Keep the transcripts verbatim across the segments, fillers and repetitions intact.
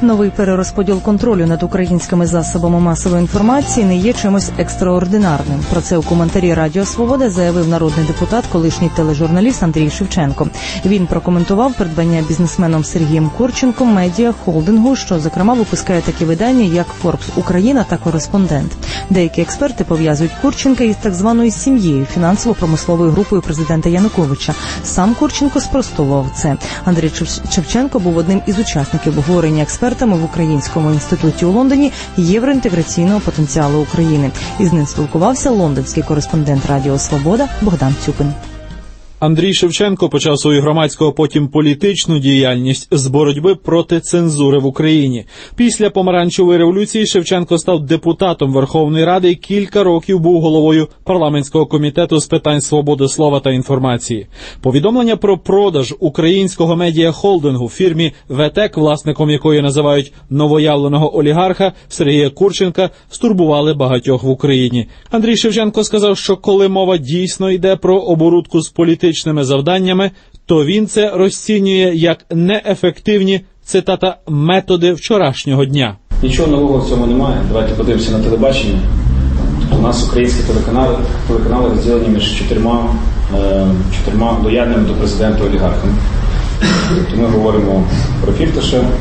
Новий перерозподіл контролю над українськими засобами масової інформації не є чимось екстраординарним. Про це у коментарі Радіо Свобода заявив народний депутат, колишній тележурналіст Андрій Шевченко. Він прокоментував придбання бізнесменом Сергієм Курченком медіа-холдингу, що, зокрема, випускає такі видання, як «Форбс Україна» та «Кореспондент». Деякі експерти пов'язують Курченка із так званою сім'єю, фінансово-промисловою групою президента Януковича. Сам Курченко спростував це. Андрій Шевченко був одним із учасників обговорення експертами в Українському інституті у Лондоні євроінтеграційного потенціалу України. Із ним спілкувався лондонський кореспондент Радіо Свобода Богдан Цюпин. Андрій Шевченко почав свою громадську, а потім політичну діяльність з боротьби проти цензури в Україні. Після помаранчевої революції Шевченко став депутатом Верховної Ради і кілька років був головою парламентського комітету з питань свободи слова та інформації. Повідомлення про продаж українського медіа-холдингу фірмі «ВЕТЕК», власником якої називають новоявленого олігарха Сергія Курченка, стурбували багатьох в Україні. Андрій Шевченко сказав, що коли мова дійсно йде про оборудку з політичними завданнями, то він це розцінює як неефективні, цитата, методи вчорашнього дня. Нічого нового в цьому немає. Давайте подивимося на телебачення. У нас українські телеканали, телеканали розділені між чотирма, е, чотирма лояльними до президента олігархами. Тобто ми говоримо про Фірташа, е,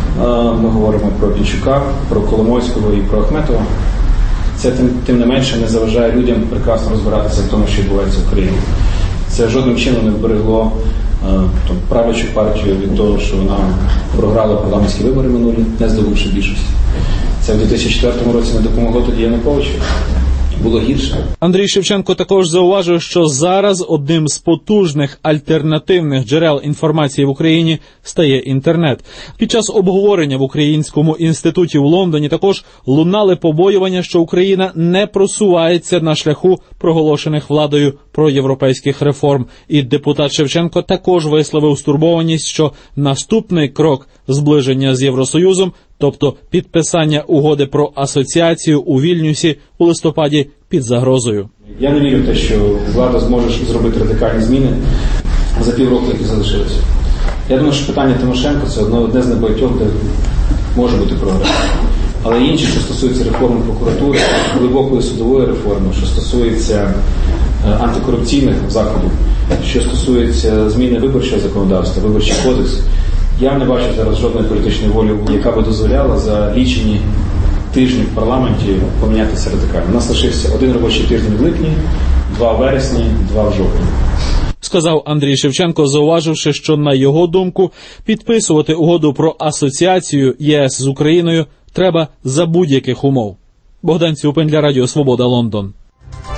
ми говоримо про Пінчука, про Коломойського і про Ахметова. Це тим, тим не менше не заважає людям прекрасно розбиратися в тому, що відбувається в Україні. Це жодним чином не вберегло е, правлячу партію від того, що вона програла парламентські вибори минулі, не здобувши більшості. Це в дві тисячі четвертому році не допомогло тоді Януковичу. Було гірше. Андрій Шевченко також зауважив, що зараз одним з потужних альтернативних джерел інформації в Україні стає інтернет. Під час обговорення в Українському інституті в Лондоні також лунали побоювання, що Україна не просувається на шляху проголошених владою проєвропейських реформ. І депутат Шевченко також висловив стурбованість, що наступний крок зближення з Євросоюзом, тобто підписання угоди про асоціацію у Вільнюсі у листопаді, під загрозою. Я не вірю в те, що влада зможе зробити радикальні зміни за півроку, які залишилися. Я думаю, що питання Тимошенко – це одне з небагатьох, де може бути прогрес. Але інші, що стосуються реформи прокуратури, глибокої судової реформи, що стосується антикорупційних заходів, що стосується зміни виборчого законодавства, виборчий кодекс, я не бачу зараз жодної політичної волі, яка би дозволяла за лічені тижні в парламенті помінятися радикально. У нас лишився один робочий тиждень в липні, два в вересні, два в жовтні. Сказав Андрій Шевченко, зауваживши, що, на його думку, підписувати угоду про асоціацію ЄС з Україною треба за будь-яких умов. Богдан Цюпин для Радіо Свобода, Лондон.